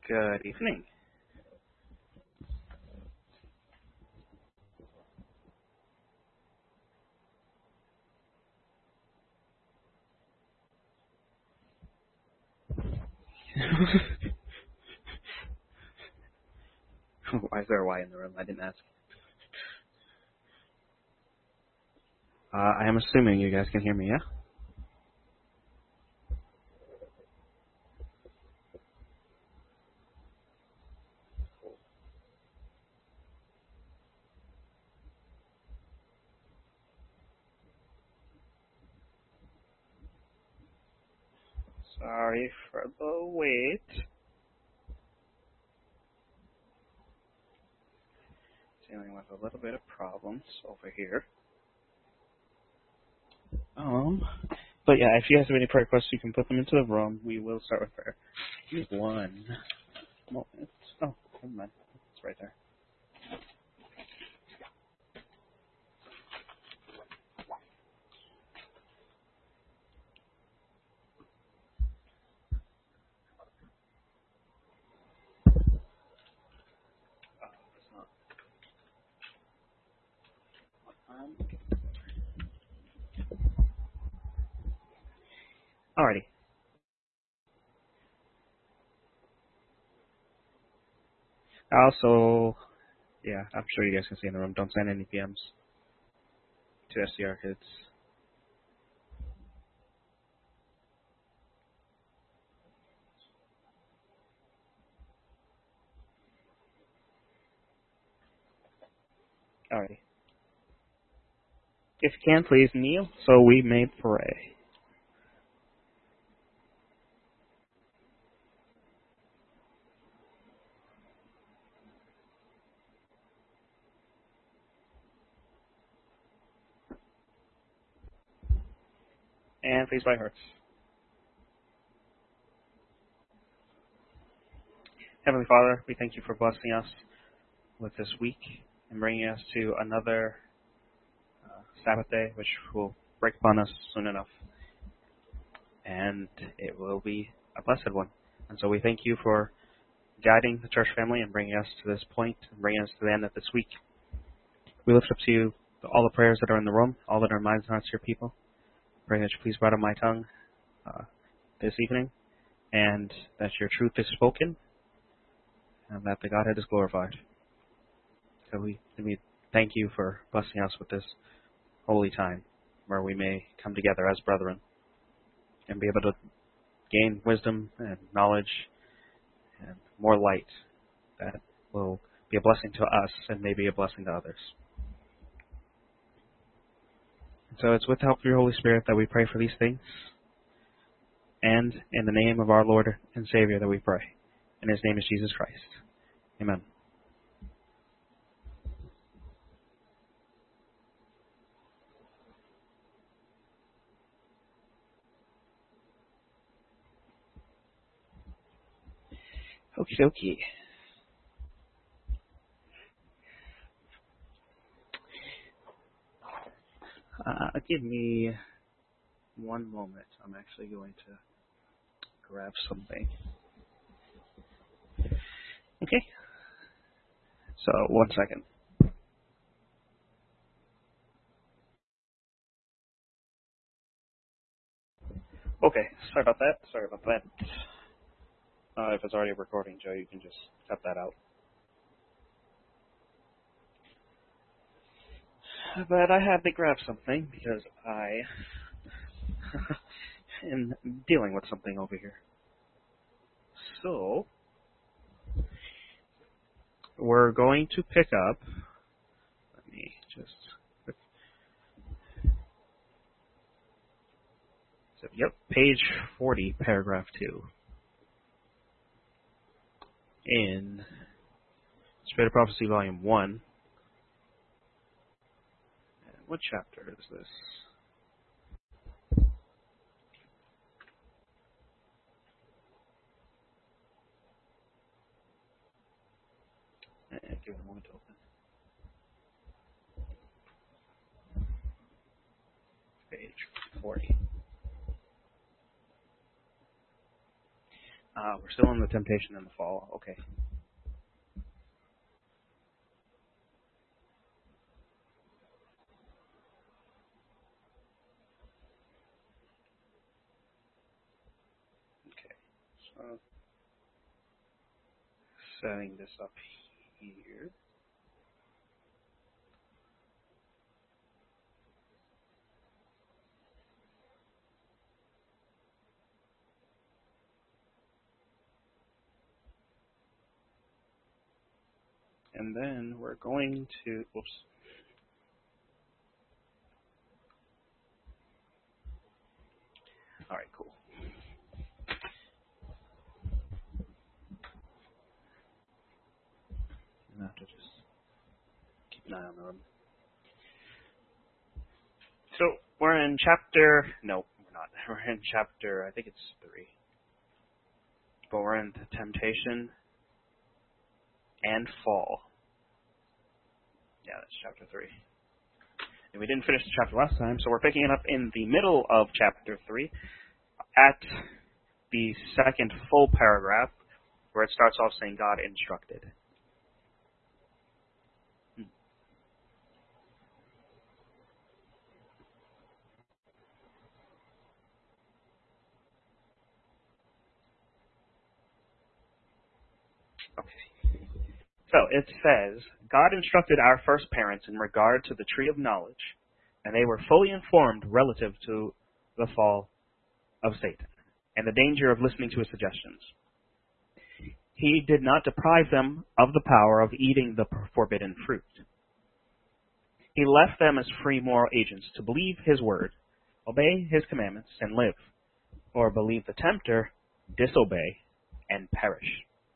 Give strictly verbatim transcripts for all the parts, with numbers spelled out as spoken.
Good evening. Why is there a Y in the room? I didn't ask. Uh, I am assuming you guys can hear me, yeah? Sorry for the wait. Dealing with a little bit of problems over here. Um, but yeah, if you guys have any prayer requests, you can put them into the room. We will start with prayer. Give me one moment. Oh, never mind. It's right there. Oh, it's not. Um, alrighty. Also, yeah, I'm sure you guys can see in the room. Don't send any P Ms to S D R kids. Alrighty. If you can, please kneel so we may pray. And please bow hearts. Heavenly Father, we thank you for blessing us with this week and bringing us to another uh, Sabbath day, which will break upon us soon enough. And it will be a blessed one. And so we thank you for guiding the church family and bringing us to this point and bringing us to the end of this week. We lift up to you all the prayers that are in the room, all that are in minds and hearts of your people. Pray that you please bridle my tongue uh, this evening and that your truth is spoken and that the Godhead is glorified. So we, we thank you for blessing us with this holy time where we may come together as brethren and be able to gain wisdom and knowledge and more light that will be a blessing to us and may be a blessing to others. So it's with the help of your Holy Spirit that we pray for these things, and in the name of our Lord and Savior that we pray. And his name is Jesus Christ. Amen. Okie dokie. Uh, give me one moment. I'm actually going to grab something. Okay. So, one second. Okay, sorry about that. Sorry about that. Uh, if it's already recording, Joe, you can just cut that out. But I had to grab something because I am dealing with something over here. So, we're going to pick up, let me just, so, yep, page forty, paragraph two. In Spirit of Prophecy, volume one. What chapter is this? Eh, Give it a moment to open. Page forty. Uh, we're still in the temptation and the fall. Okay. Okay. So setting this up here. And then we're going to, whoops. All right, cool. I have to just keep an eye on the room. So we're in chapter, no, we're not. We're in chapter, I think it's three. But we're in the temptation and fall. Yeah, that's chapter three. And we didn't finish the chapter last time, so we're picking it up in the middle of chapter three at the second full paragraph where it starts off saying God instructed. Hmm. Okay. So it says, God instructed our first parents in regard to the tree of knowledge, and they were fully informed relative to the fall of Satan and the danger of listening to his suggestions. He did not deprive them of the power of eating the forbidden fruit. He left them as free moral agents to believe his word, obey his commandments, and live, or believe the tempter, disobey, and perish.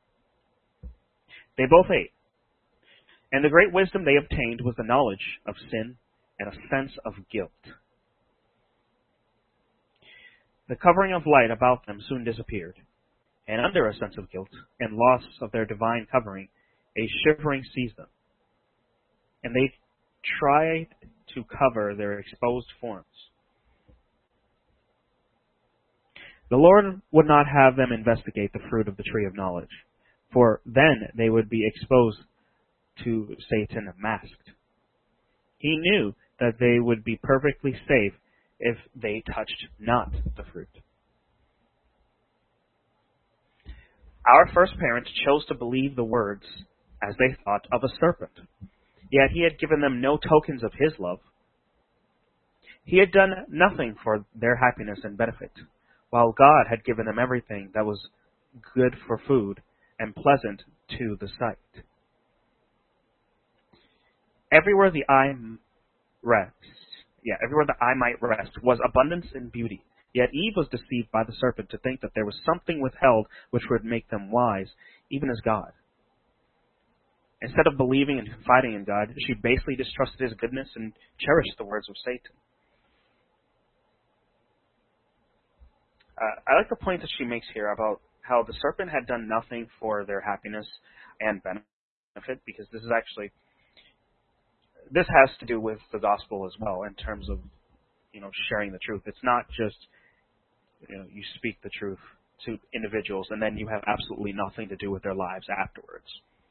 They both ate, and the great wisdom they obtained was the knowledge of sin and a sense of guilt. The covering of light about them soon disappeared, and under a sense of guilt and loss of their divine covering, a shivering seized them, and they tried to cover their exposed forms. The Lord would not have them investigate the fruit of the tree of knowledge, for then they would be exposed to Satan masked. He knew that they would be perfectly safe if they touched not the fruit. Our first parents chose to believe the words, as they thought, of a serpent, yet he had given them no tokens of his love. He had done nothing for their happiness and benefit, while God had given them everything that was good for food and pleasant to the sight. Everywhere the eye rests, yeah, everywhere the eye might rest, was abundance and beauty. Yet Eve was deceived by the serpent to think that there was something withheld which would make them wise, even as God. Instead of believing and confiding in God, she basely distrusted his goodness and cherished the words of Satan. Uh, I like the point that she makes here about how the serpent had done nothing for their happiness and benefit, because this is actually, this has to do with the gospel as well in terms of, you know, sharing the truth. It's not just, you know, you speak the truth to individuals and then you have absolutely nothing to do with their lives afterwards.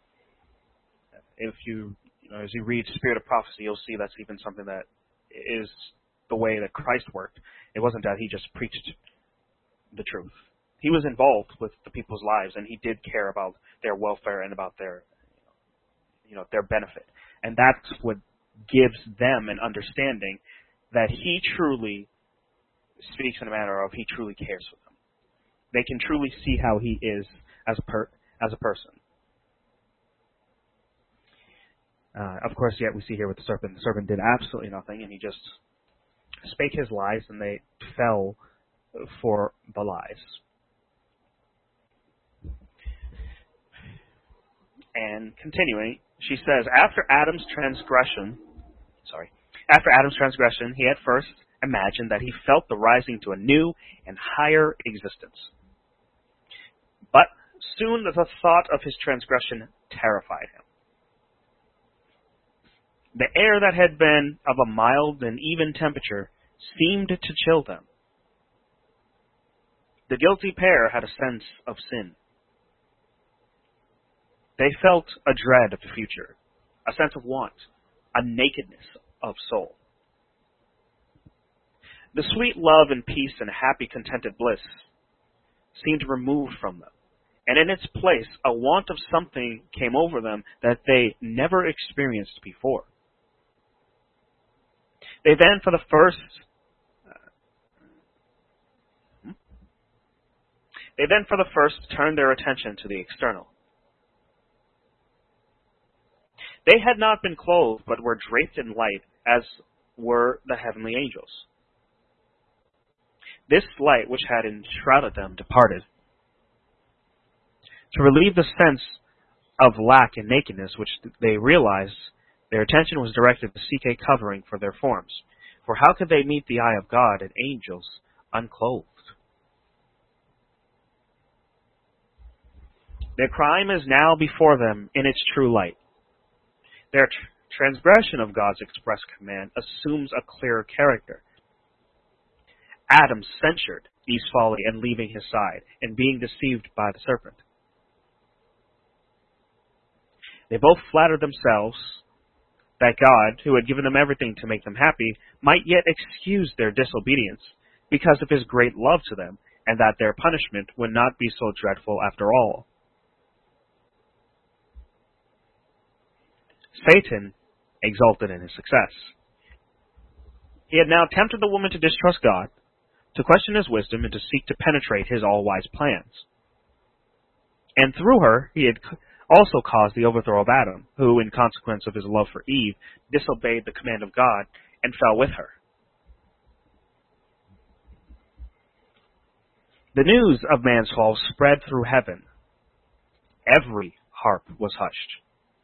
If you, you know, as you read Spirit of Prophecy, you'll see that's even something that is the way that Christ worked. It wasn't that he just preached the truth. He was involved with the people's lives, and he did care about their welfare and about their, you know, their benefit. And that's what gives them an understanding that he truly speaks in a manner of he truly cares for them. They can truly see how he is as a per, as a person. Uh, of course, yet we see here with the serpent, the serpent did absolutely nothing, and he just spake his lies, and they fell for the lies. And continuing, she says, after Adam's transgression, sorry, after Adam's transgression, he at first imagined that he felt the rising to a new and higher existence. But soon the thought of his transgression terrified him. The air that had been of a mild and even temperature seemed to chill them. The guilty pair had a sense of sin. They felt a dread of the future, a sense of want, a nakedness of soul. The sweet love and peace and happy contented bliss seemed removed from them, and in its place a want of something came over them that they never experienced before. They then for the first uh, they then for the first turned their attention to the external. They had not been clothed, but were draped in light, as were the heavenly angels. This light which had enshrouded them departed. To relieve the sense of lack and nakedness which they realized, their attention was directed to seek a covering for their forms. For how could they meet the eye of God and angels unclothed? Their crime is now before them in its true light. Their tr- transgression of God's express command assumes a clearer character. Adam censured Eve's folly and leaving his side, and being deceived by the serpent. They both flattered themselves that God, who had given them everything to make them happy, might yet excuse their disobedience because of his great love to them, and that their punishment would not be so dreadful after all. Satan exulted in his success. He had now tempted the woman to distrust God, to question his wisdom, and to seek to penetrate his all-wise plans. And through her, he had also caused the overthrow of Adam, who, in consequence of his love for Eve, disobeyed the command of God and fell with her. The news of man's fall spread through heaven. Every harp was hushed.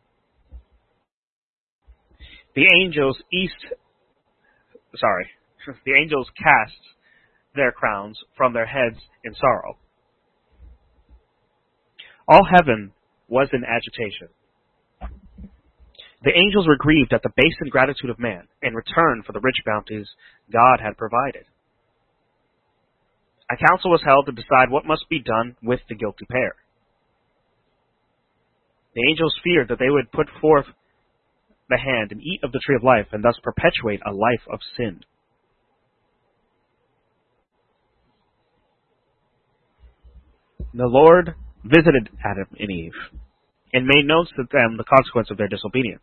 The angels east, sorry, the angels cast their crowns from their heads in sorrow. All heaven was in agitation. The angels were grieved at the base ingratitude of man in return for the rich bounties God had provided. A council was held to decide what must be done with the guilty pair. The angels feared that they would put forth the hand and eat of the tree of life, and thus perpetuate a life of sin. The Lord visited Adam and Eve, and made known to them the consequence of their disobedience.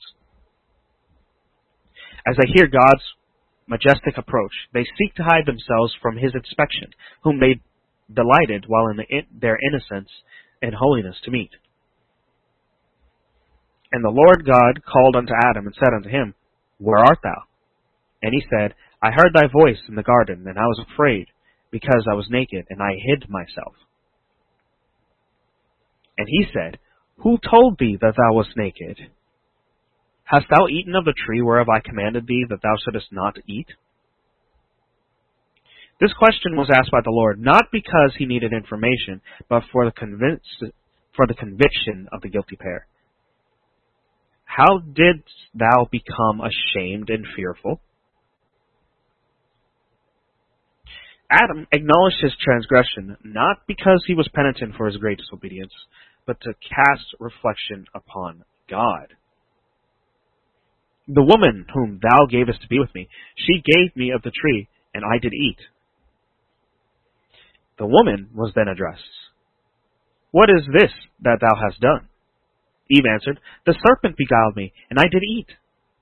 As they hear God's majestic approach, they seek to hide themselves from his inspection, whom they delighted while in, the, in their innocence and holiness to meet. And the Lord God called unto Adam, and said unto him, Where art thou? And he said, I heard thy voice in the garden, and I was afraid, because I was naked, and I hid myself. And he said, Who told thee that thou wast naked? Hast thou eaten of the tree whereof I commanded thee that thou shouldest not eat? This question was asked by the Lord, not because he needed information, but for the, convince, for the conviction of the guilty pair. How didst thou become ashamed and fearful? Adam acknowledged his transgression, not because he was penitent for his great disobedience, but to cast reflection upon God. The woman whom thou gavest to be with me, she gave me of the tree, and I did eat. The woman was then addressed. What is this that thou hast done? Eve answered, The serpent beguiled me, and I did eat.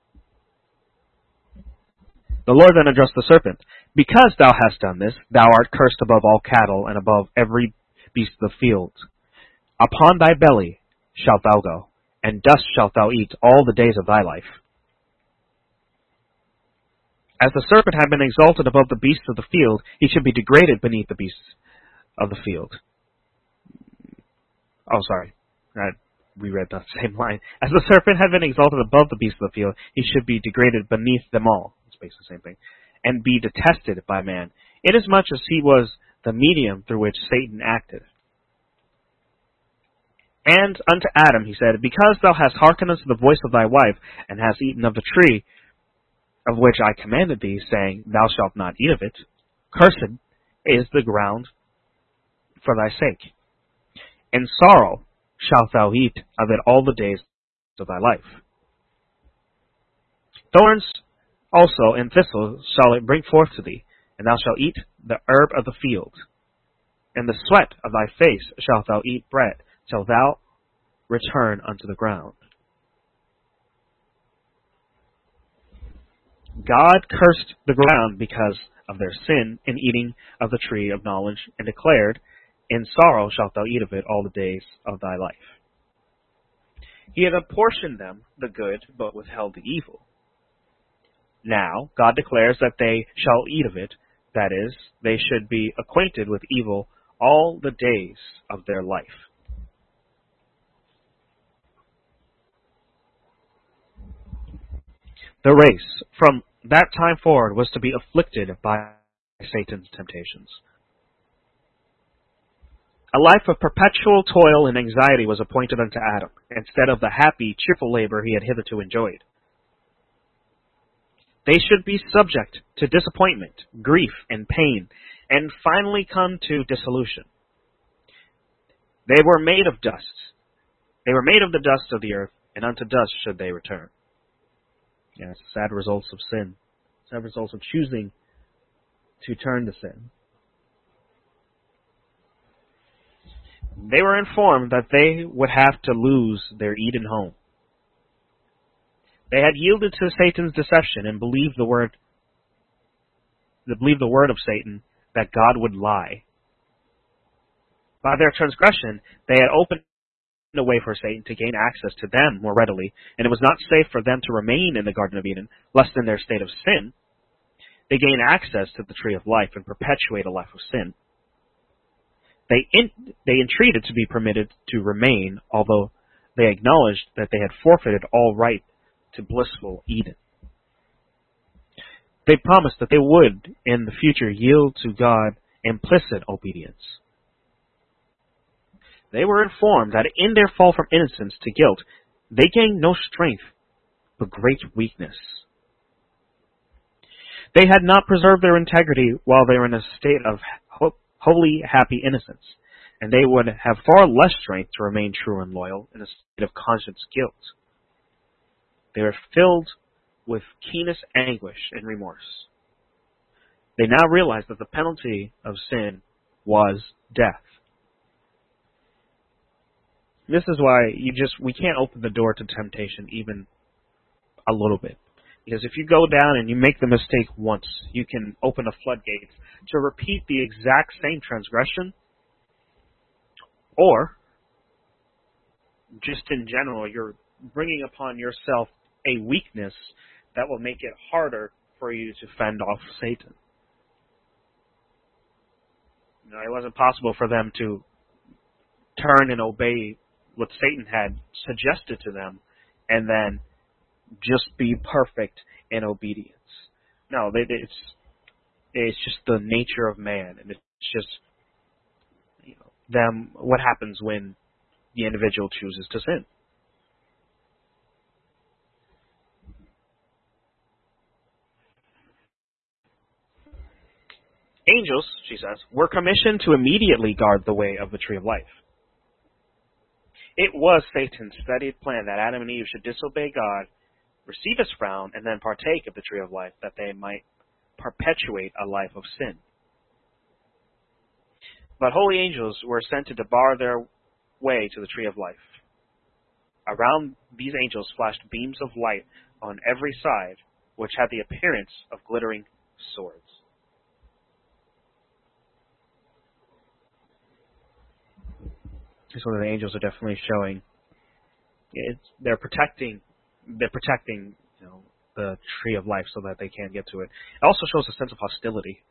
The Lord then addressed the serpent, Because thou hast done this, thou art cursed above all cattle, and above every beast of the field. Upon thy belly shalt thou go, and dust shalt thou eat all the days of thy life. As the serpent had been exalted above the beasts of the field, he should be degraded beneath the beasts of the field. Oh, sorry. I reread that same line. As the serpent had been exalted above the beasts of the field, he should be degraded beneath them all. It's basically the same thing. And be detested by man, inasmuch as he was the medium through which Satan acted. And unto Adam he said, Because thou hast hearkened unto the voice of thy wife, and hast eaten of the tree of which I commanded thee, saying, Thou shalt not eat of it, cursed is the ground for thy sake. In sorrow shalt thou eat of it all the days of thy life. Thorns also and thistles shall it bring forth to thee, and thou shalt eat the herb of the field. In the sweat of thy face shalt thou eat bread, till thou return unto the ground. God cursed the ground because of their sin in eating of the tree of knowledge, and declared, In sorrow shalt thou eat of it all the days of thy life. He had apportioned them the good, but withheld the evil. Now God declares that they shall eat of it, that is, they should be acquainted with evil all the days of their life. The race from that time forward was to be afflicted by Satan's temptations. A life of perpetual toil and anxiety was appointed unto Adam, instead of the happy, cheerful labor he had hitherto enjoyed. They should be subject to disappointment, grief, and pain, and finally come to dissolution. They were made of dust. They were made of the dust of the earth, and unto dust should they return. Yes, sad results of sin. Sad results of choosing to turn to sin. They were informed that they would have to lose their Eden home. They had yielded to Satan's deception and believed the word, believed the word of Satan that God would lie. By their transgression, they had opened a way for Satan to gain access to them more readily, and it was not safe for them to remain in the Garden of Eden, lest in their state of sin, they gain access to the tree of life and perpetuate a life of sin. They in, they entreated to be permitted to remain, although they acknowledged that they had forfeited all right to blissful Eden. They promised that they would, in the future, yield to God implicit obedience. They were informed that in their fall from innocence to guilt, they gained no strength, but great weakness. They had not preserved their integrity while they were in a state of ho- holy, happy innocence, and they would have far less strength to remain true and loyal in a state of conscious guilt. They were filled with keenest anguish and remorse. They now realized that the penalty of sin was death. This is why you just we can't open the door to temptation even a little bit. Because if you go down and you make the mistake once, you can open the floodgates to repeat the exact same transgression, or just in general, you're bringing upon yourself a weakness that will make it harder for you to fend off Satan. You know, it wasn't possible for them to turn and obey what Satan had suggested to them and then just be perfect in obedience. No, it's it's just the nature of man, and it's just, you know, them. What happens when the individual chooses to sin? Angels, she says, were commissioned to immediately guard the way of the tree of life. It was Satan's studied plan that Adam and Eve should disobey God, receive his frown, and then partake of the tree of life, that they might perpetuate a life of sin. But holy angels were sent to bar their way to the tree of life. Around these angels flashed beams of light on every side, which had the appearance of glittering swords. So the angels are definitely showing it's, they're protecting they're protecting you know the tree of life so that they can't get to it. It also shows a sense of hostility,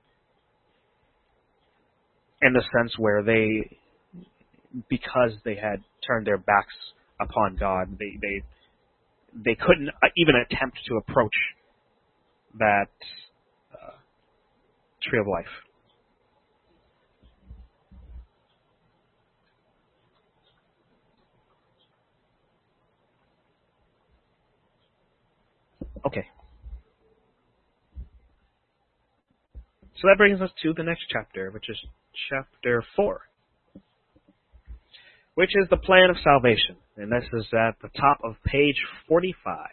in the sense where they, because they had turned their backs upon God, they they they couldn't even attempt to approach that uh, tree of life. Okay. So that brings us to the next chapter, which is chapter four. which is the plan of salvation. And this is at the top of page forty-five.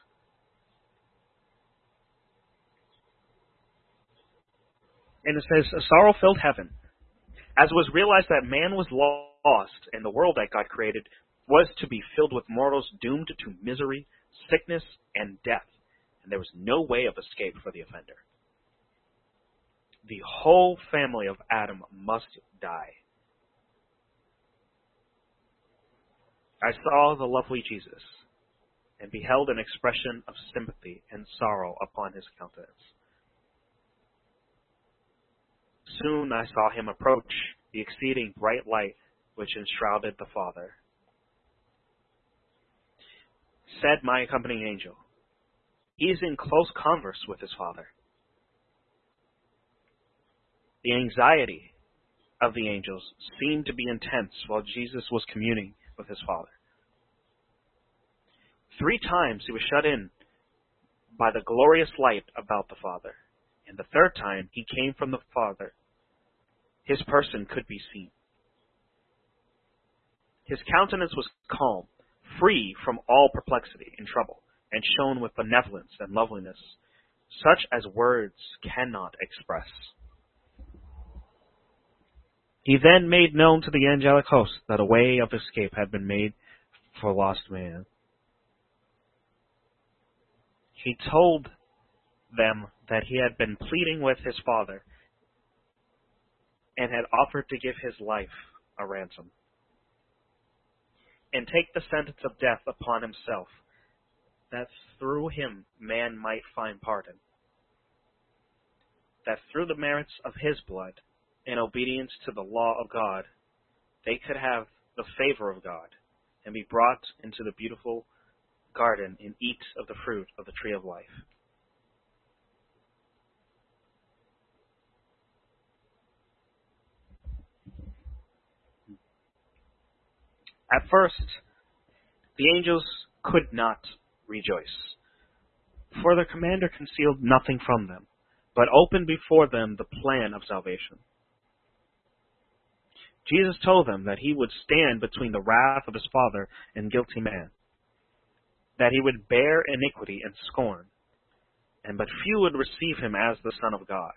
And it says, a sorrow-filled heaven, as it was realized that man was lost and the world that God created was to be filled with mortals doomed to misery, sickness, and death, and there was no way of escape for the offender. The whole family of Adam must die. I saw the lovely Jesus and beheld an expression of sympathy and sorrow upon his countenance. Soon I saw him approach the exceeding bright light which enshrouded the Father. Said my accompanying angel, he is in close converse with his Father. The anxiety of the angels seemed to be intense while Jesus was communing with his Father. Three times he was shut in by the glorious light about the Father, and the third time he came from the Father. His person could be seen. His countenance was calm, free from all perplexity and trouble, and shone with benevolence and loveliness, such as words cannot express. He then made known to the angelic host that a way of escape had been made for lost man. He told them that he had been pleading with his Father and had offered to give his life a ransom and take the sentence of death upon himself, that through him man might find pardon, that through the merits of his blood, in obedience to the law of God, they could have the favor of God and be brought into the beautiful garden and eat of the fruit of the tree of life. At first, the angels could not rejoice, for their commander concealed nothing from them, but opened before them the plan of salvation. Jesus told them that he would stand between the wrath of his Father and guilty man, that he would bear iniquity and scorn, and but few would receive him as the Son of God.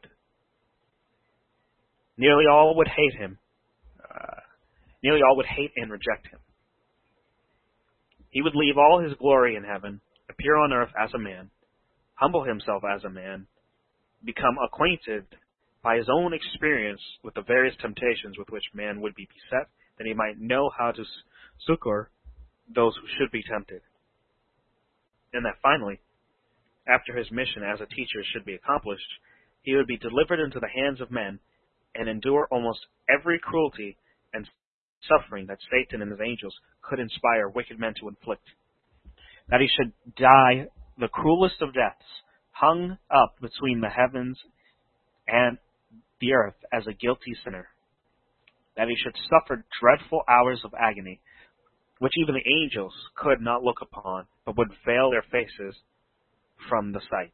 Nearly all would hate him. Uh, nearly all would hate and reject him. He would leave all his glory in heaven, appear on earth as a man, humble himself as a man, become acquainted by his own experience with the various temptations with which man would be beset, that he might know how to succor those who should be tempted. And that finally, after his mission as a teacher should be accomplished, he would be delivered into the hands of men and endure almost every cruelty and suffering that Satan and his angels could inspire wicked men to inflict. That he should die the cruelest of deaths, hung up between the heavens and the earth as a guilty sinner. That he should suffer dreadful hours of agony, which even the angels could not look upon, but would veil their faces from the sight.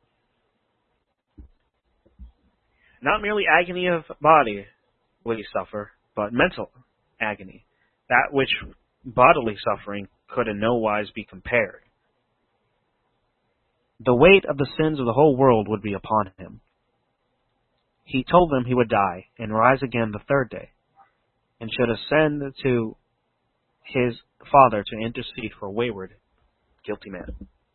Not merely agony of body would he suffer, but mental agony, that which bodily suffering could in no wise be compared. The weight of the sins of the whole world would be upon him. He told them he would die and rise again the third day, and should ascend to his Father to intercede for wayward, guilty man.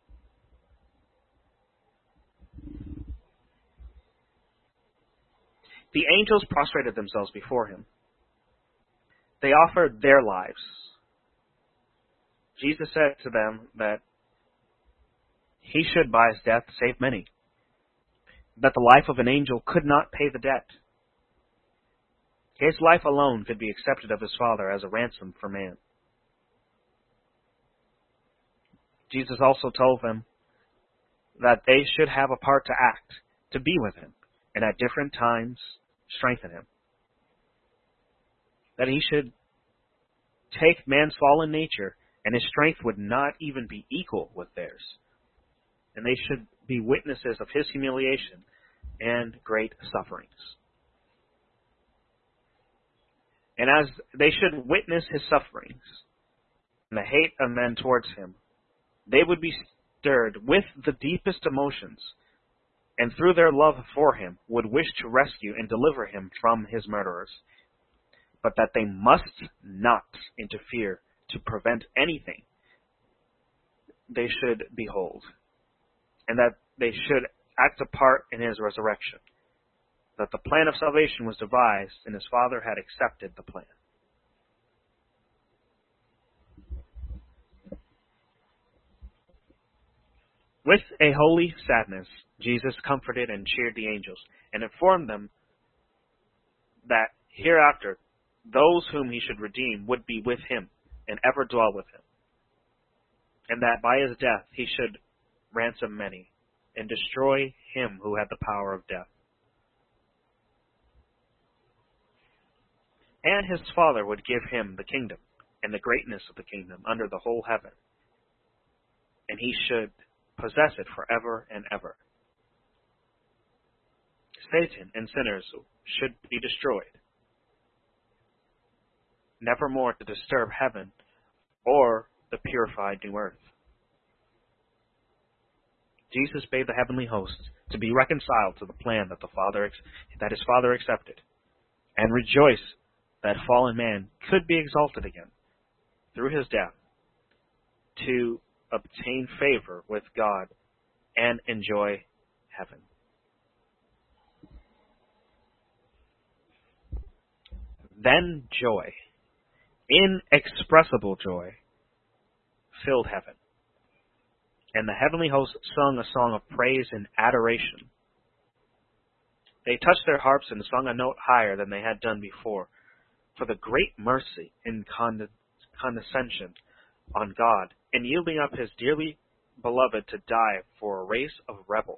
The angels prostrated themselves before him. They offered their lives. Jesus said to them that he should by his death save many, that the life of an angel could not pay the debt. His life alone could be accepted of his Father as a ransom for man. Jesus also told them that they should have a part to act, to be with him, and at different times strengthen him. That he should take man's fallen nature, and his strength would not even be equal with theirs. And they should be witnesses of his humiliation and great sufferings. And as they should witness his sufferings and the hate of men towards him, they would be stirred with the deepest emotions, and through their love for him would wish to rescue and deliver him from his murderers, but that they must not interfere to prevent anything they should behold, and that they should act a part in his resurrection, that the plan of salvation was devised, and his Father had accepted the plan. With a holy sadness, Jesus comforted and cheered the angels, and informed them that hereafter those whom he should redeem would be with him, and ever dwell with him, and that by his death he should ransom many, and destroy him who had the power of death. And his Father would give him the kingdom, and the greatness of the kingdom under the whole heaven, and he should possess it forever and ever. Satan and sinners should be destroyed, never more to disturb heaven or the purified new earth. Jesus bade the heavenly hosts to be reconciled to the plan that the Father that his Father accepted, and rejoice that fallen man could be exalted again through his death to obtain favor with God and enjoy heaven. Then joy, inexpressible joy, filled heaven, and the heavenly hosts sung a song of praise and adoration. They touched their harps and sung a note higher than they had done before, for the great mercy and condescension on God, and yielding up his dearly beloved to die for a race of rebels.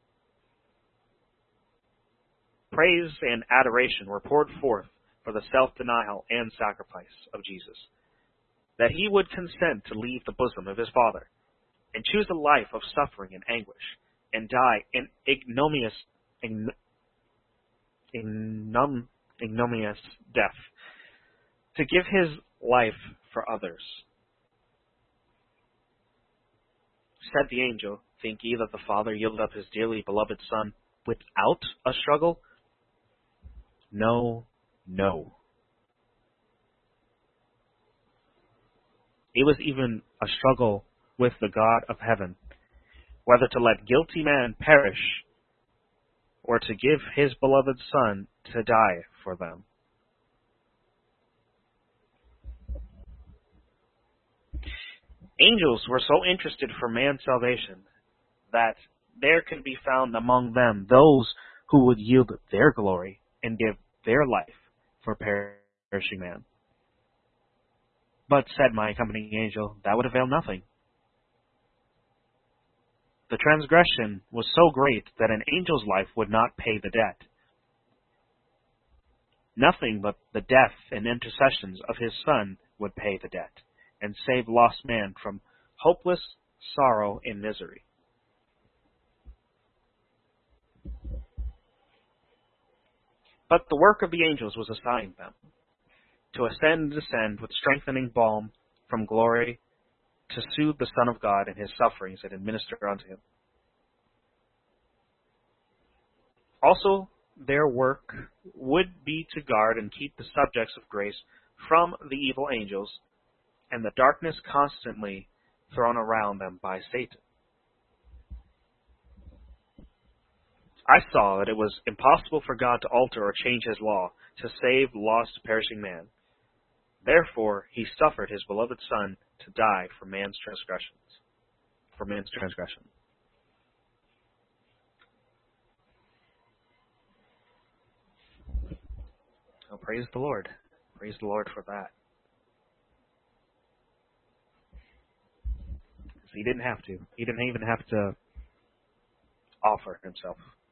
Praise and adoration were poured forth for the self-denial and sacrifice of Jesus, that he would consent to leave the bosom of his Father, and choose a life of suffering and anguish, and die an ignominious, ign, ignom, ignominious death, to give his life for others. Said the angel, think ye that the Father yielded up his dearly beloved Son without a struggle? No, no. It was even a struggle with the God of heaven, whether to let guilty man perish, or to give his beloved Son to die for them. Angels were so interested for man's salvation that there could be found among them those who would yield their glory and give their life for perishing man. But, said my accompanying angel, that would avail nothing. The transgression was so great that an angel's life would not pay the debt. Nothing but the death and intercessions of his Son would pay the debt, and save lost man from hopeless sorrow and misery. But the work of the angels was assigned them, to ascend and descend with strengthening balm from glory, to soothe the Son of God in his sufferings and administer unto him. Also, their work would be to guard and keep the subjects of grace from the evil angels and the darkness constantly thrown around them by Satan. I saw that it was impossible for God to alter or change his law to save lost perishing man. Therefore, he suffered his beloved Son to die for man's transgressions. For man's transgression. Oh, praise the Lord. Praise the Lord for that. He didn't have to. He didn't even have to offer himself.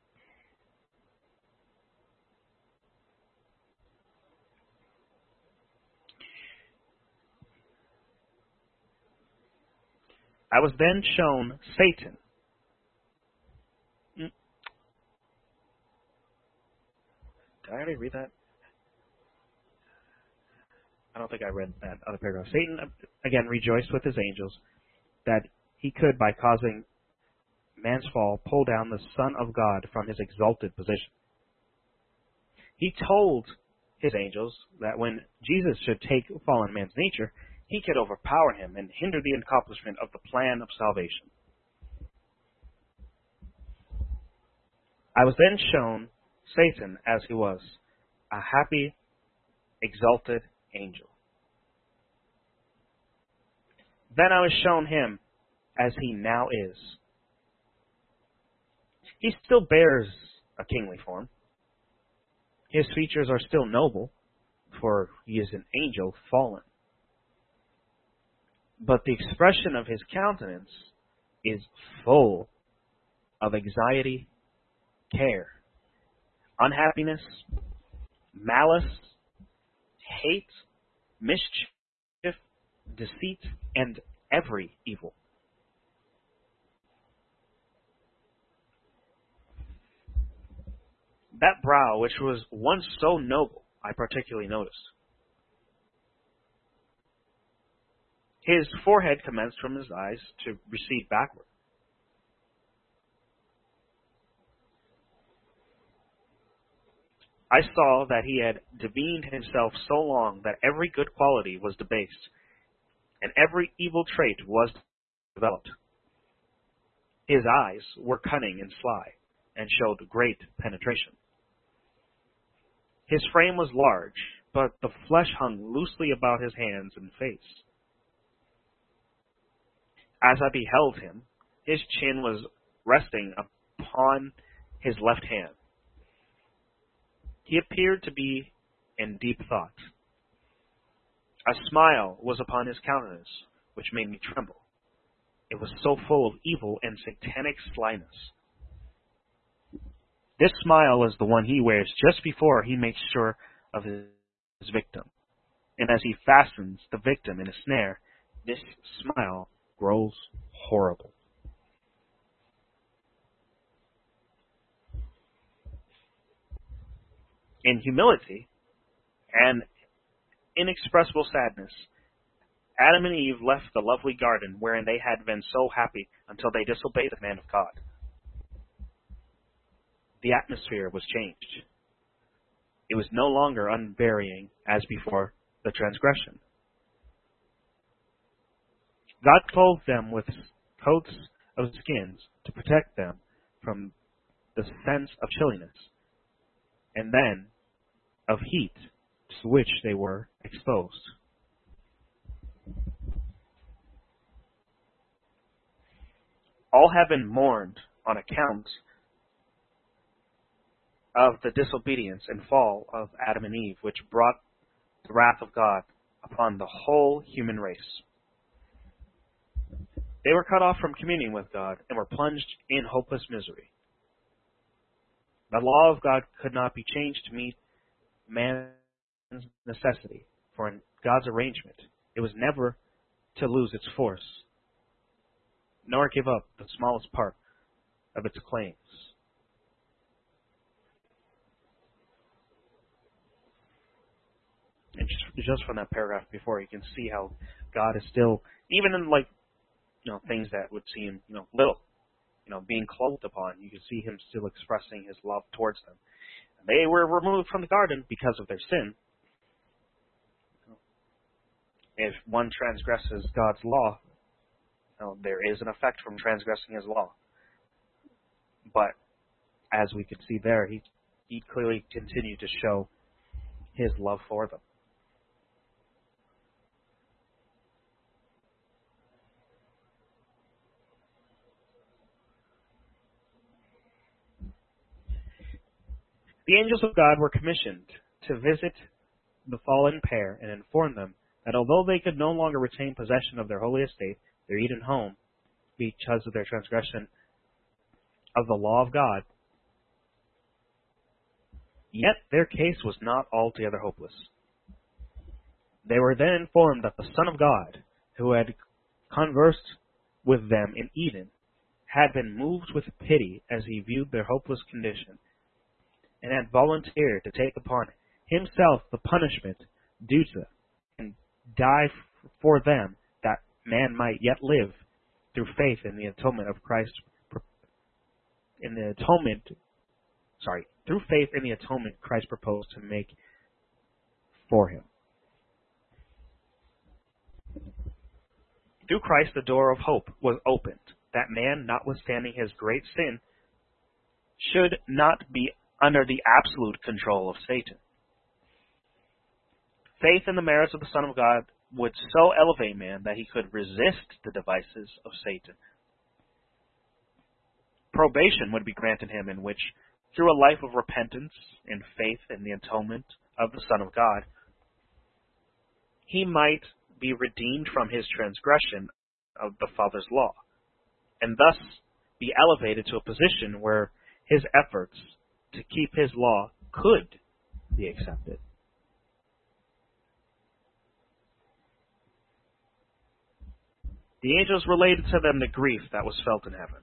I was then shown Satan. Did I already read that? I don't think I read that other paragraph. Satan, again, rejoiced with his angels that he could, by causing man's fall, pull down the Son of God from his exalted position. He told his angels that when Jesus should take fallen man's nature, he could overpower him and hinder the accomplishment of the plan of salvation. I was then shown Satan as he was, a happy, exalted angel. Then I was shown him as he now is. He still bears a kingly form. His features are still noble, for he is an angel fallen. But the expression of his countenance is full of anxiety, care, unhappiness, malice, hate, mischief, deceit, and every evil. That brow, which was once so noble, I particularly noticed. His forehead commenced from his eyes to recede backward. I saw that he had demeaned himself so long that every good quality was debased, and every evil trait was developed. His eyes were cunning and sly, and showed great penetration. His frame was large, but the flesh hung loosely about his hands and face. As I beheld him, his chin was resting upon his left hand. He appeared to be in deep thought. A smile was upon his countenance, which made me tremble. It was so full of evil and satanic slyness. This smile is the one he wears just before he makes sure of his, his victim. And as he fastens the victim in a snare, this smile grows horrible. In humility and inexpressible sadness, Adam and Eve left the lovely garden wherein they had been so happy until they disobeyed the command of God. The atmosphere was changed. It was no longer unvarying as before the transgression. God clothed them with coats of skins to protect them from the sense of chilliness, and then of heat to which they were exposed. All have been mourned on account of the disobedience and fall of Adam and Eve, which brought the wrath of God upon the whole human race. They were cut off from communion with God and were plunged in hopeless misery. The law of God could not be changed to meet man's necessity, for in God's arrangement, it was never to lose its force, nor give up the smallest part of its claims. And just, just from that paragraph before, you can see how God is still, even in like, you know, things that would seem, you know, little, you know, being clothed upon, you can see him still expressing his love towards them. And they were removed from the garden because of their sin. If one transgresses God's law, you know, there is an effect from transgressing his law. But as we could see there, he he clearly continued to show his love for them. The angels of God were commissioned to visit the fallen pair and inform them that although they could no longer retain possession of their holy estate, their Eden home, because of their transgression of the law of God, yet their case was not altogether hopeless. They were then informed that the Son of God, who had conversed with them in Eden, had been moved with pity as he viewed their hopeless condition, and had volunteered to take upon himself the punishment due to them, and die f- for them, that man might yet live through faith in the atonement of Christ, in the atonement, sorry, through faith in the atonement Christ proposed to make for him. Through Christ, the door of hope was opened, that man, notwithstanding his great sin, should not be under the absolute control of Satan. Faith in the merits of the Son of God would so elevate man that he could resist the devices of Satan. Probation would be granted him in which, through a life of repentance and faith in the atonement of the Son of God, he might be redeemed from his transgression of the Father's law, and thus be elevated to a position where his efforts to keep his law could be accepted. The angels related to them the grief that was felt in heaven,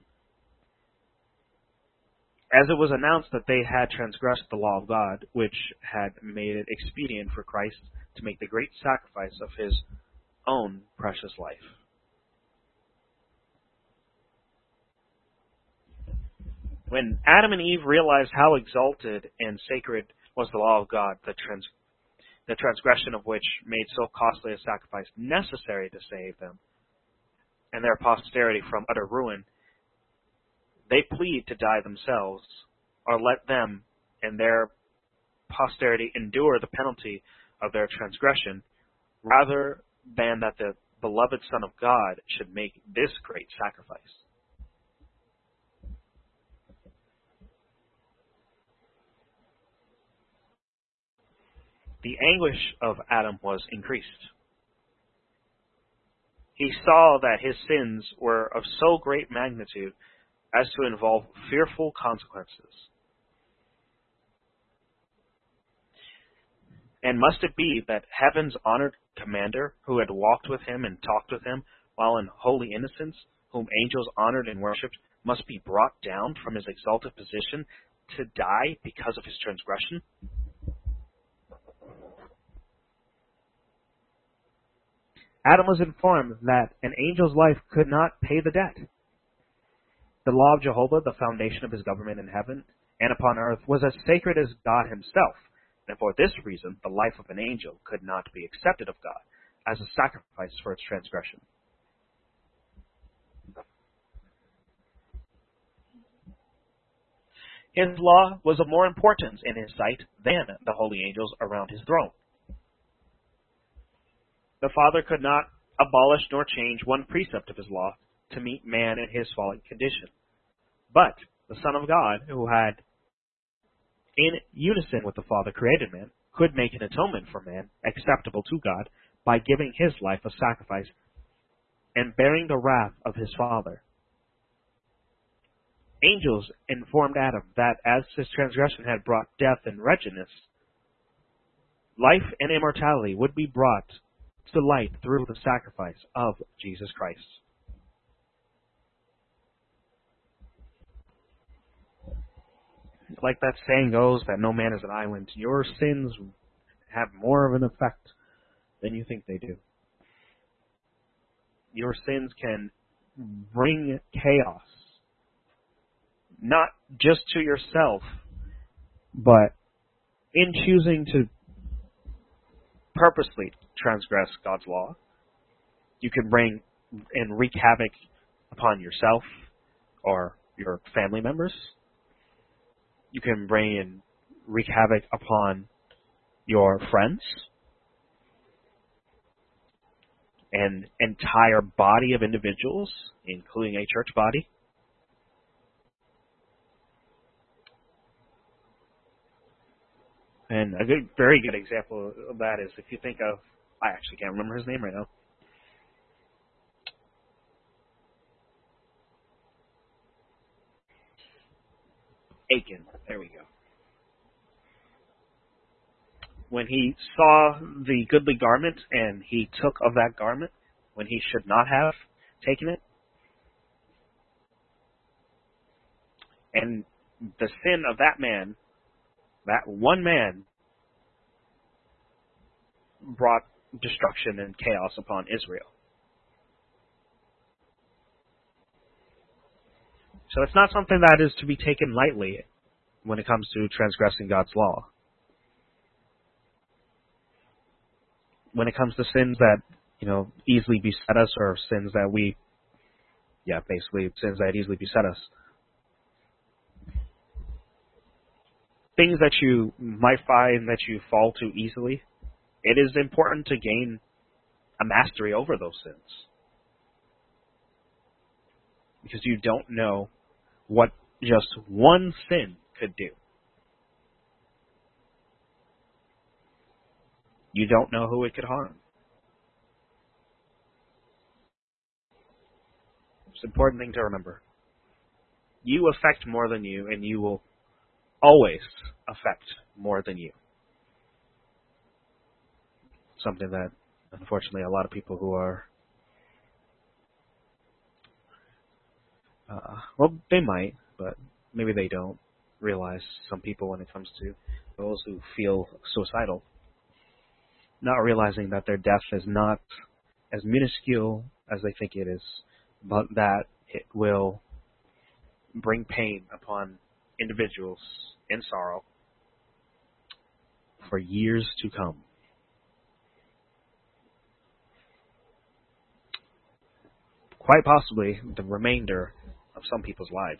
as it was announced that they had transgressed the law of God, which had made it expedient for Christ to make the great sacrifice of his own precious life. When Adam and Eve realized how exalted and sacred was the law of God, the, trans- the transgression of which made so costly a sacrifice necessary to save them and their posterity from utter ruin, they plead to die themselves, or let them and their posterity endure the penalty of their transgression, rather than that the beloved Son of God should make this great sacrifice. The anguish of Adam was increased. He saw that his sins were of so great magnitude as to involve fearful consequences. And must it be that heaven's honored commander, who had walked with him and talked with him while in holy innocence, whom angels honored and worshipped, must be brought down from his exalted position to die because of his transgression? Adam was informed that an angel's life could not pay the debt. The law of Jehovah, the foundation of his government in heaven and upon earth, was as sacred as God himself, and for this reason the life of an angel could not be accepted of God as a sacrifice for its transgression. His law was of more importance in his sight than the holy angels around his throne. The Father could not abolish nor change one precept of his law to meet man in his fallen condition. But the Son of God, who had, in unison with the Father, created man, could make an atonement for man acceptable to God by giving his life a sacrifice and bearing the wrath of his Father. Angels informed Adam that as his transgression had brought death and wretchedness, life and immortality would be brought to light through the sacrifice of Jesus Christ. Like that saying goes, that no man is an island. Your sins have more of an effect than you think they do. Your sins can bring chaos, not just to yourself, but in choosing to purposely transgress God's law, you can bring and wreak havoc upon yourself or your family members. You can bring and wreak havoc upon your friends, an entire body of individuals, including a church body. And a good, very good example of that is if you think of, I actually can't remember his name right now. Achan. There we go. When he saw the goodly garment and he took of that garment when he should not have taken it, and the sin of that man, that one man, brought destruction and chaos upon Israel. So it's not something that is to be taken lightly when it comes to transgressing God's law. When it comes to sins that, you know, easily beset us, or sins that we, yeah, basically sins that easily beset us. Things that you might find that you fall to easily, it is important to gain a mastery over those sins. Because you don't know what just one sin could do. You don't know who it could harm. It's an important thing to remember. You affect more than you, and you will always affect more than you. Something that, unfortunately, a lot of people who are, uh, well, they might, but maybe they don't realize. Some people, when it comes to those who feel suicidal, not realizing that their death is not as minuscule as they think it is, but that it will bring pain upon individuals in sorrow for years to come. Quite possibly the remainder of some people's lives.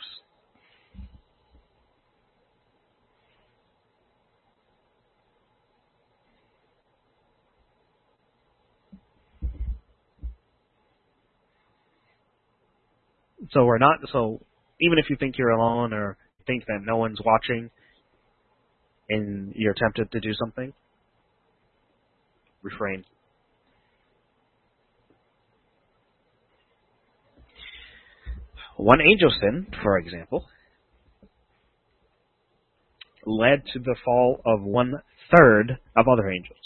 So we're not, so even if you think you're alone or think that no one's watching and you're tempted to do something, refrain. One angel sin, for example, led to the fall of one third of other angels.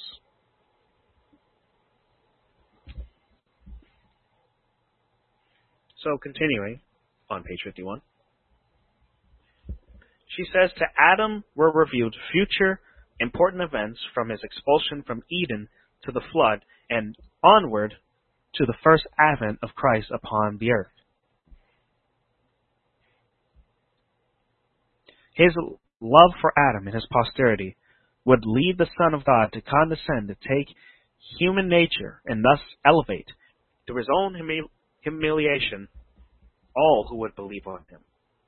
So continuing on page fifty-one, she says, to Adam were revealed future important events from his expulsion from Eden to the flood and onward to the first advent of Christ upon the earth. His love for Adam and his posterity would lead the Son of God to condescend to take human nature and thus elevate through his own humil- humiliation all who would believe on him.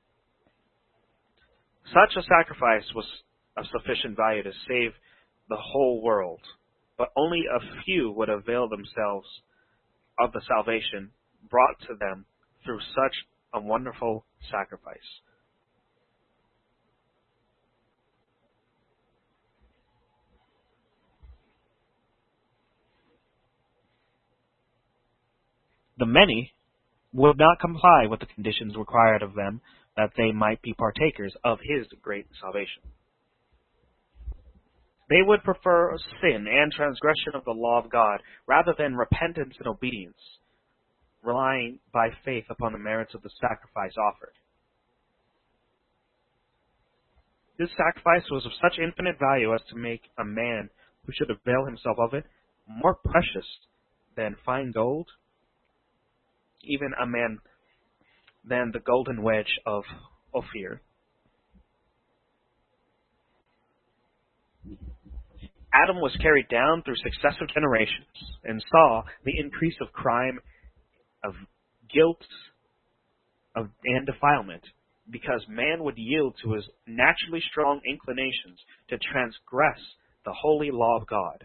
Such a sacrifice was of sufficient value to save the whole world, but only a few would avail themselves of the salvation brought to them through such a wonderful sacrifice. The many would not comply with the conditions required of them that they might be partakers of his great salvation. They would prefer sin and transgression of the law of God rather than repentance and obedience, relying by faith upon the merits of the sacrifice offered. This sacrifice was of such infinite value as to make a man who should avail himself of it more precious than fine gold, even a man than the golden wedge of Ophir. Adam was carried down through successive generations and saw the increase of crime, of guilt, of, and defilement, because man would yield to his naturally strong inclinations to transgress the holy law of God.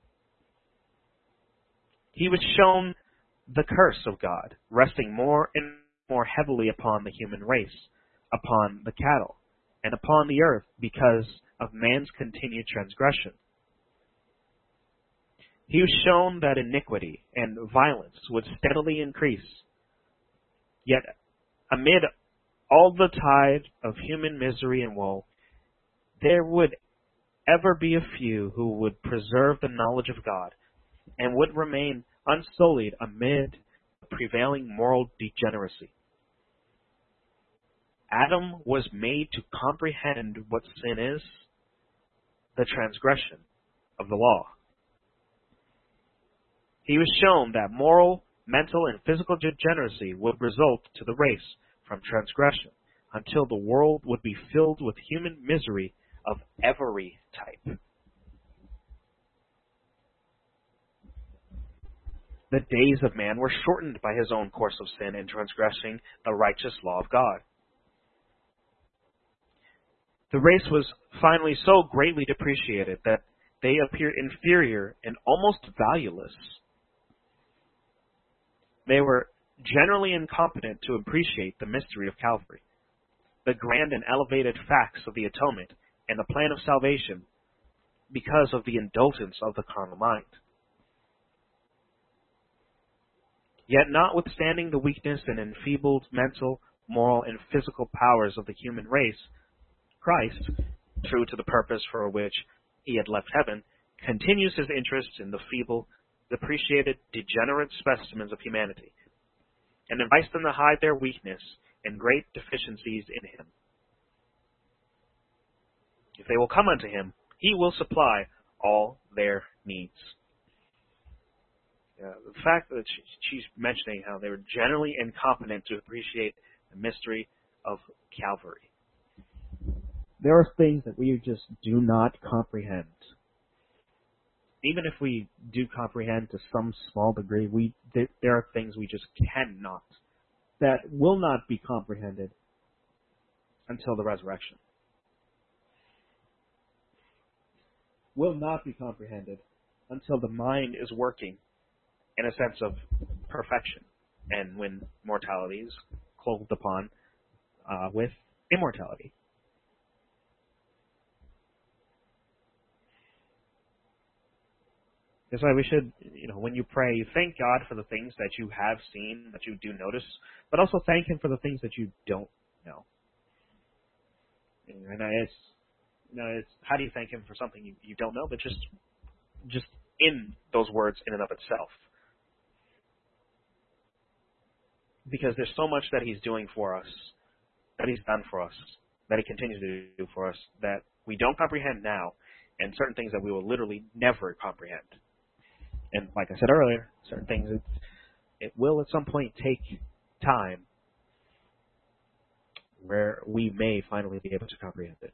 He was shown the curse of God, resting more and more heavily upon the human race, upon the cattle, and upon the earth because of man's continued transgression. He was shown that iniquity and violence would steadily increase. Yet, amid all the tide of human misery and woe, there would ever be a few who would preserve the knowledge of God and would remain unsullied amid the prevailing moral degeneracy. Adam was made to comprehend what sin is, the transgression of the law. He was shown that moral, mental, and physical degeneracy would result to the race from transgression until the world would be filled with human misery of every type. The days of man were shortened by his own course of sin in transgressing the righteous law of God. The race was finally so greatly depreciated that they appeared inferior and almost valueless. They were generally incompetent to appreciate the mystery of Calvary, the grand and elevated facts of the atonement and the plan of salvation, because of the indulgence of the carnal mind. Yet notwithstanding the weakness and enfeebled mental, moral, and physical powers of the human race, Christ, true to the purpose for which he had left heaven, continues his interest in the feeble, depreciated, degenerate specimens of humanity, and invites them to hide their weakness and great deficiencies in him. If they will come unto him, he will supply all their needs. Uh, the fact that she, she's mentioning how they were generally incompetent to appreciate the mystery of Calvary. There are things that we just do not comprehend. Even if we do comprehend to some small degree, we there, there are things we just cannot, that will not be comprehended until the resurrection. Will not be comprehended until the mind is working in a sense of perfection, and when mortality is clothed upon uh, with immortality. That's why we should, you know, when you pray, you thank God for the things that you have seen, that you do notice, but also thank Him for the things that you don't know. And it's, you know, it's how do you thank Him for something you, you don't know, but just, just in those words in and of itself. Because there's so much that He's doing for us, that He's done for us, that He continues to do for us, that we don't comprehend now, and certain things that we will literally never comprehend. And like I said earlier, certain things, it, it will at some point take time where we may finally be able to comprehend it.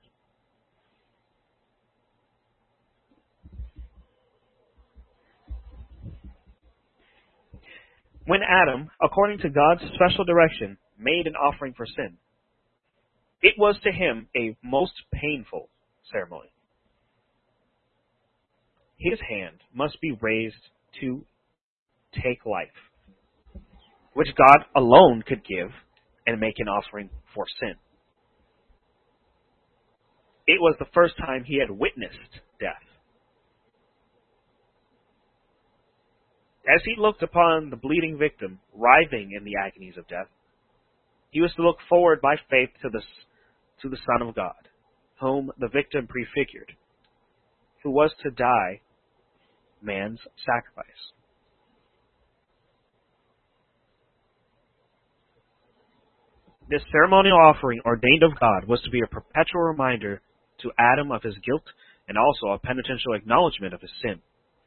When Adam, according to God's special direction, made an offering for sin, it was to him a most painful ceremony. His hand must be raised to take life, which God alone could give and make an offering for sin. It was the first time he had witnessed death. As he looked upon the bleeding victim writhing in the agonies of death, he was to look forward by faith to the, to the Son of God, whom the victim prefigured, who was to die man's sacrifice. This ceremonial offering ordained of God was to be a perpetual reminder to Adam of his guilt and also a penitential acknowledgement of his sin.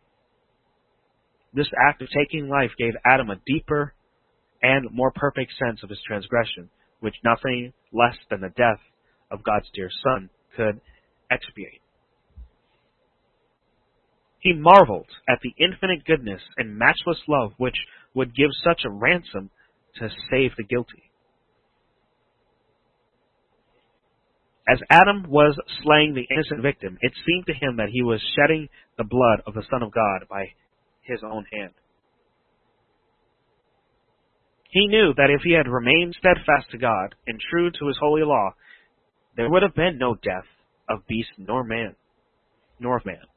This act of taking life gave Adam a deeper and more perfect sense of his transgression, which nothing less than the death of God's dear Son could expiate. He marveled at the infinite goodness and matchless love which would give such a ransom to save the guilty. As Adam was slaying the innocent victim, it seemed to him that he was shedding the blood of the Son of God by his own hand. He knew that if he had remained steadfast to God and true to his holy law, there would have been no death of beast nor man, nor of man.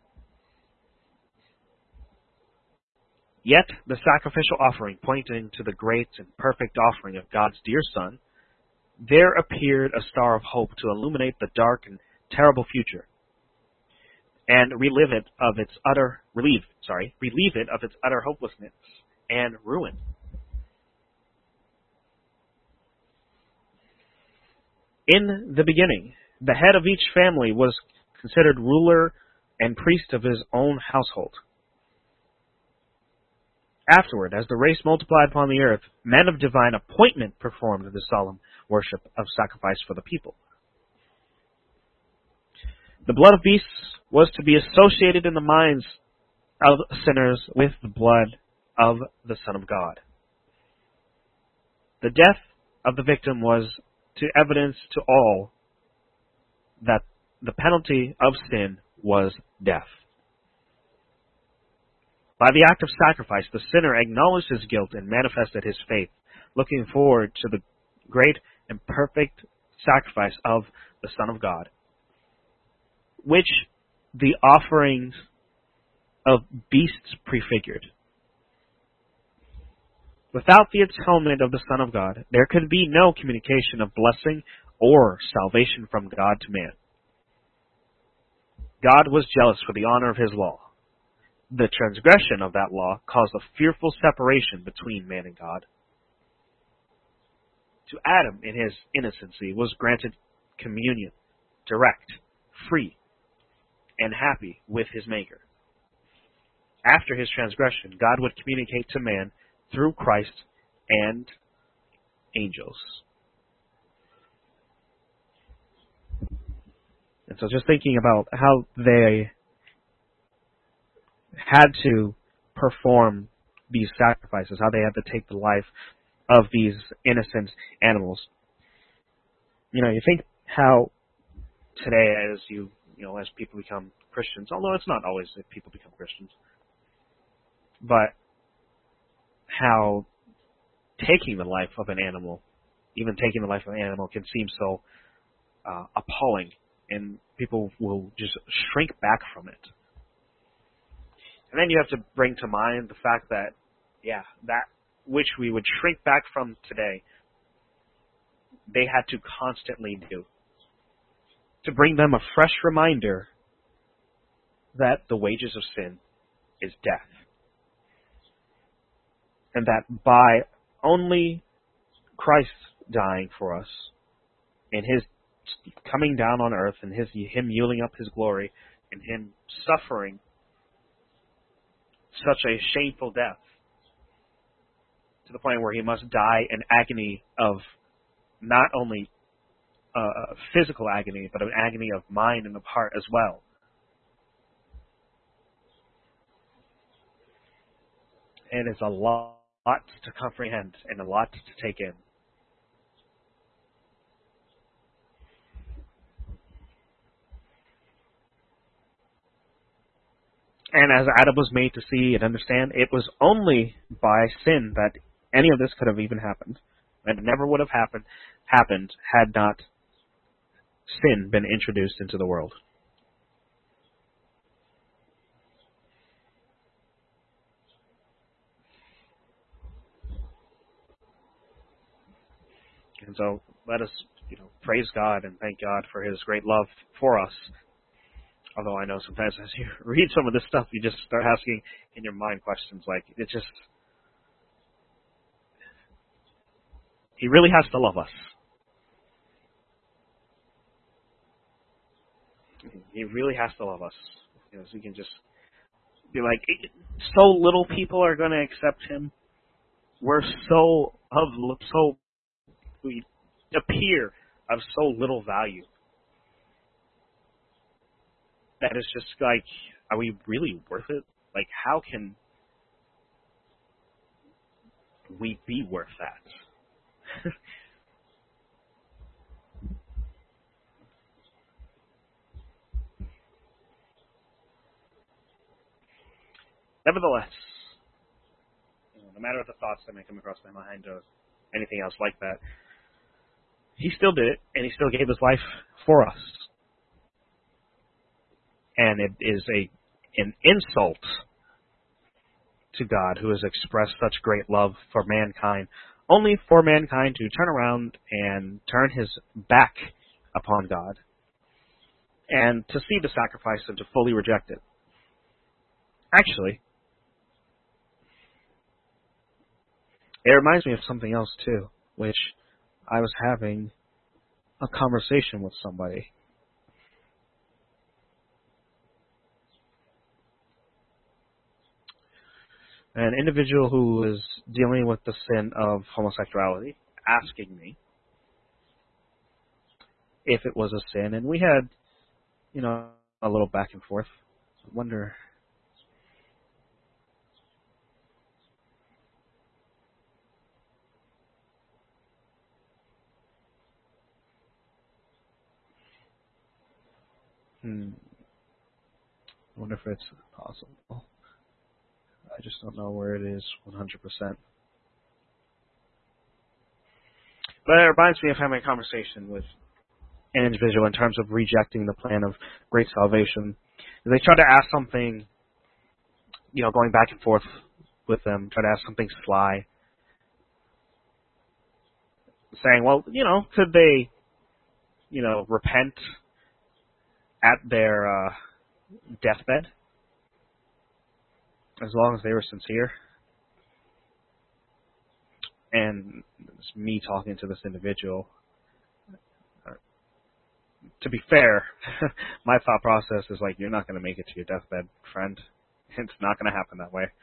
Yet the sacrificial offering, pointing to the great and perfect offering of God's dear Son, there appeared a star of hope to illuminate the dark and terrible future, and relieve it of its utter relieve, sorry, relieve it of its utter hopelessness and ruin. In the beginning, the head of each family was considered ruler and priest of his own household. Afterward, as the race multiplied upon the earth, men of divine appointment performed the solemn worship of sacrifice for the people. The blood of beasts was to be associated in the minds of sinners with the blood of the Son of God. The death of the victim was to evidence to all that the penalty of sin was death. By the act of sacrifice, the sinner acknowledged his guilt and manifested his faith, looking forward to the great and perfect sacrifice of the Son of God, which the offerings of beasts prefigured. Without the atonement of the Son of God, there could be no communication of blessing or salvation from God to man. God was jealous for the honor of his law. The transgression of that law caused a fearful separation between man and God. To Adam, in his innocency, was granted communion, direct, free, and happy with his Maker. After his transgression, God would communicate to man through Christ and angels. And so just thinking about how they had to perform these sacrifices, how they had to take the life of these innocent animals. You know, you think how today, as you, you know, as people become Christians, although it's not always that people become Christians, but how taking the life of an animal, even taking the life of an animal, can seem so uh, appalling, and people will just shrink back from it. And then you have to bring to mind the fact that, yeah, that which we would shrink back from today, they had to constantly do, to bring them a fresh reminder that the wages of sin is death. And that by only Christ dying for us, and his coming down on earth, and his him yielding up his glory, and him suffering such a shameful death, to the point where he must die an agony of not only uh, physical agony, but an agony of mind and of heart as well. And it's a lot to comprehend and a lot to take in. And as Adam was made to see and understand, it was only by sin that any of this could have even happened. And it never would have happened happened had not sin been introduced into the world. And so let us, you know, praise God and thank God for his great love for us. Although I know sometimes as you read some of this stuff, you just start asking in your mind questions like, it just, he really has to love us. He really has to love us. You know, so we can just be like, so little people are going to accept him. We're so of so we appear of so little value that it's just like, are we really worth it? Like, how can we be worth that? Nevertheless, you know, no matter the thoughts that may come across my mind or anything else like that, he still did it, and he still gave his life for us. And it is a an insult to God, who has expressed such great love for mankind, only for mankind to turn around and turn his back upon God, and to see the sacrifice and to fully reject it. Actually, it reminds me of something else too, which I was having a conversation with somebody. An individual who is dealing with the sin of homosexuality asking me if it was a sin, and we had, you know, a little back and forth. I wonder. Hmm. I wonder if it's possible. I just don't know where it is one hundred percent. But it reminds me of having a conversation with an individual in terms of rejecting the plan of great salvation. They try to ask something, you know, going back and forth with them, try to ask something sly, saying, well, you know, could they, you know, repent at their uh, deathbed as long as they were sincere? And it's me talking to this individual. Uh, to be fair, my thought process is like, you're not going to make it to your deathbed, friend. It's not going to happen that way.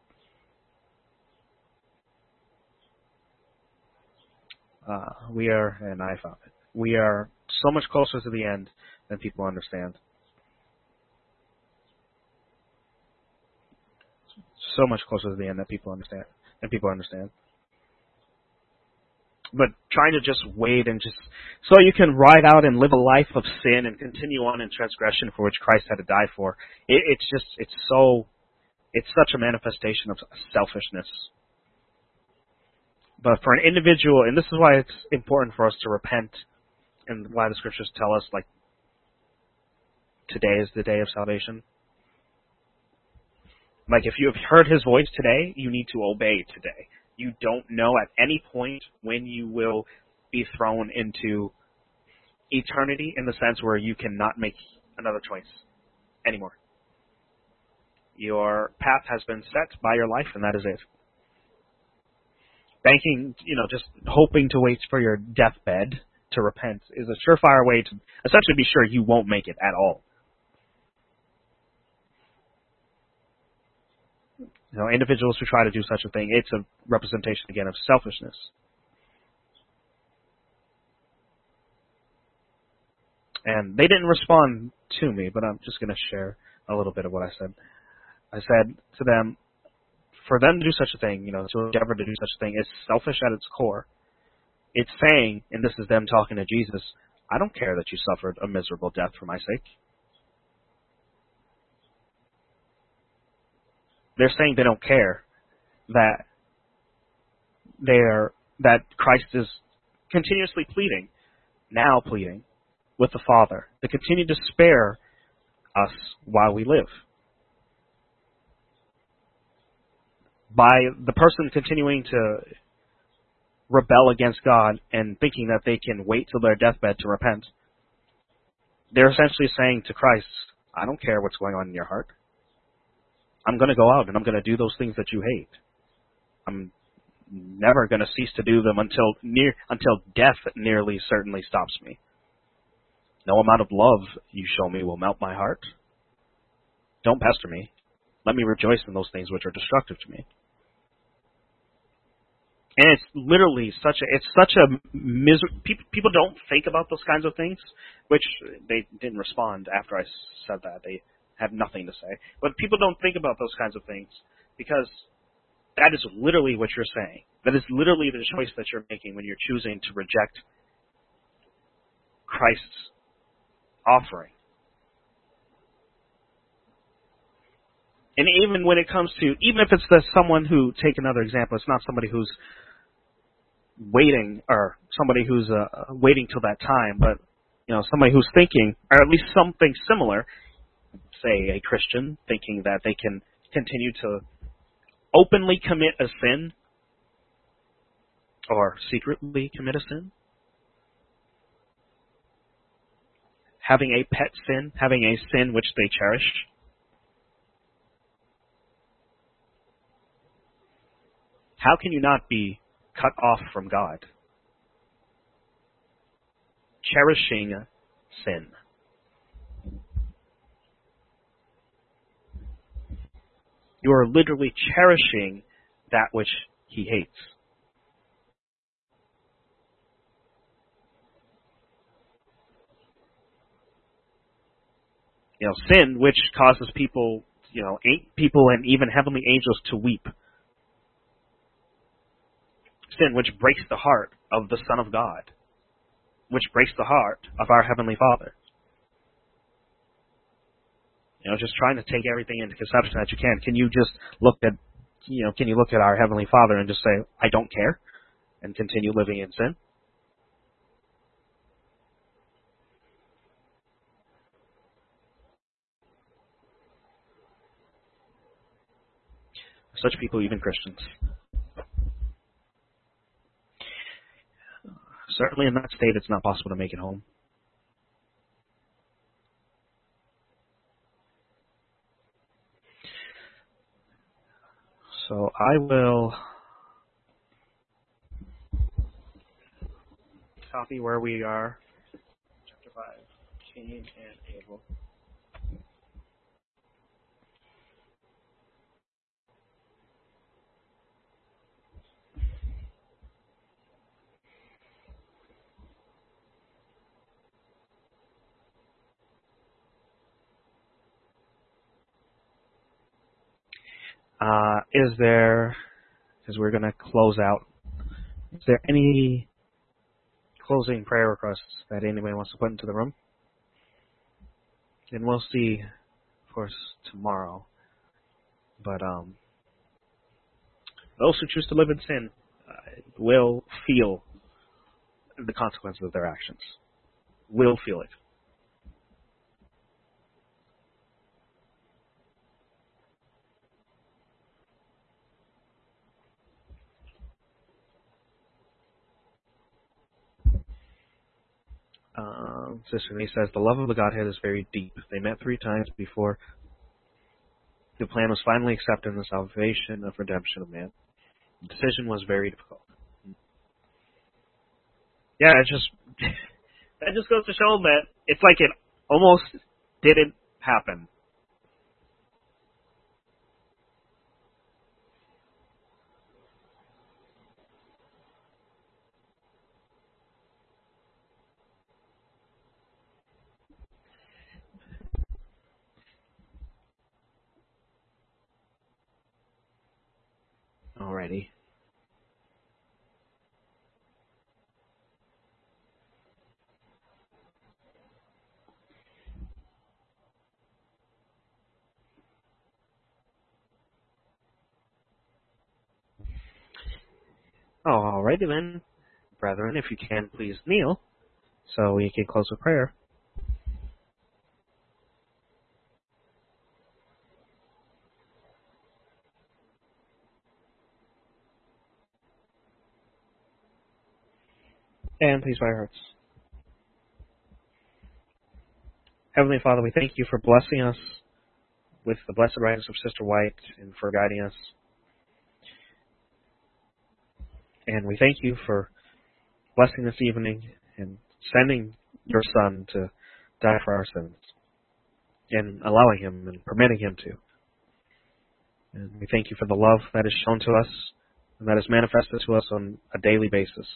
Uh, we are, and I found it, we are so much closer to the end than people understand. So much closer to the end than people understand. Than people understand. But trying to just wait and just so you can ride out and live a life of sin and continue on in transgression for which Christ had to die for, it, it's just, it's so, it's such a manifestation of selfishness. But for an individual, and this is why it's important for us to repent, and why the scriptures tell us, like, today is the day of salvation. Like, if you have heard his voice today, you need to obey today. You don't know at any point when you will be thrown into eternity, in the sense where you cannot make another choice anymore. Your path has been set by your life, and that is it. Banking, you know, just hoping to wait for your deathbed to repent is a surefire way to essentially be sure you won't make it at all. You know, individuals who try to do such a thing, it's a representation, again, of selfishness. And they didn't respond to me, but I'm just going to share a little bit of what I said. I said to them, for them to do such a thing, you know, to endeavor to do such a thing, is selfish at its core. It's saying, and this is them talking to Jesus, I don't care that you suffered a miserable death for my sake. They're saying they don't care that they're that Christ is continuously pleading, now pleading, with the Father to continue to spare us while we live. By the person continuing to rebel against God and thinking that they can wait till their deathbed to repent, they're essentially saying to Christ, I don't care what's going on in your heart. I'm going to go out and I'm going to do those things that you hate. I'm never going to cease to do them until near until death nearly certainly stops me. No amount of love you show me will melt my heart. Don't pester me. Let me rejoice in those things which are destructive to me. And it's literally such a, it's such a miser- people, people don't think about those kinds of things, which they didn't respond after I said that. They had nothing to say. But people don't think about those kinds of things because that is literally what you're saying. That is literally the choice that you're making when you're choosing to reject Christ's offering. And even when it comes to, even if it's the someone who, take another example, it's not somebody who's waiting, or somebody who's uh, waiting till that time, but you know, somebody who's thinking, or at least something similar, say a Christian, thinking that they can continue to openly commit a sin, or secretly commit a sin, having a pet sin, having a sin which they cherish. How can you not be cut off from God? Cherishing sin. You are literally cherishing that which he hates. You know, sin, which causes people, you know, people and even heavenly angels to weep. Sin, which breaks the heart of the Son of God, which breaks the heart of our Heavenly Father. You know, just trying to take everything into conception that you can. Can you just look at, you know, can you look at our Heavenly Father and just say, I don't care, and continue living in sin? Such people, even Christians. Certainly in that state, it's not possible to make it home. So I will copy where we are. Chapter five, Cain and Abel. Uh, is there, because we're going to close out, is there any closing prayer requests that anybody wants to put into the room? And we'll see, of course, tomorrow. But um, those who choose to live in sin uh, will feel the consequences of their actions. Will feel it. Um, Sister Denise says, the love of the Godhead is very deep. They met three times before the plan was finally accepted in the salvation of redemption of man. The decision was very difficult. Yeah, it just that just goes to show that it's like it almost didn't happen. Alrighty. Oh, alrighty then, brethren, if you can, please kneel so we can close with prayer. And please bow your hearts. Heavenly Father, we thank you for blessing us with the blessed writings of Sister White and for guiding us. And we thank you for blessing this evening and sending your Son to die for our sins and allowing him and permitting him to. And we thank you for the love that is shown to us and that is manifested to us on a daily basis.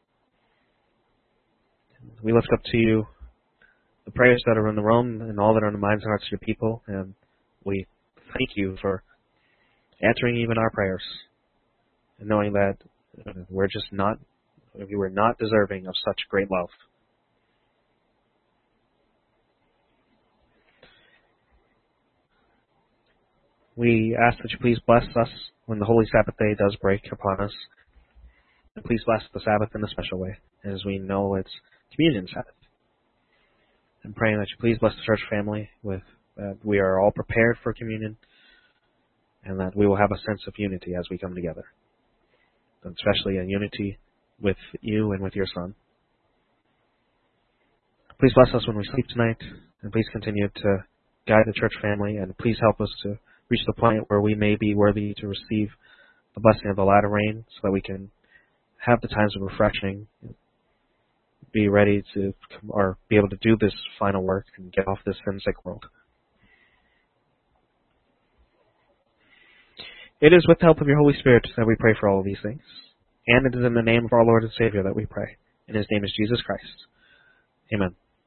We lift up to you the prayers that are in the room and all that are in the minds and hearts of your people, and we thank you for answering even our prayers and knowing that we're just not, we were not deserving of such great love. We ask that you please bless us when the Holy Sabbath day does break upon us. And please bless the Sabbath in a special way, as we know it's Communion Sabbath. I'm praying that you please bless the church family with that we are all prepared for communion and that we will have a sense of unity as we come together, and especially a unity with you and with your Son. Please bless us when we sleep tonight, and please continue to guide the church family, and please help us to reach the point where we may be worthy to receive the blessing of the latter rain so that we can have the times of refreshing, be ready to, or be able to do this final work and get off this sin-sick world. It is with the help of your Holy Spirit that we pray for all of these things. And it is in the name of our Lord and Savior that we pray. And his name is Jesus Christ. Amen.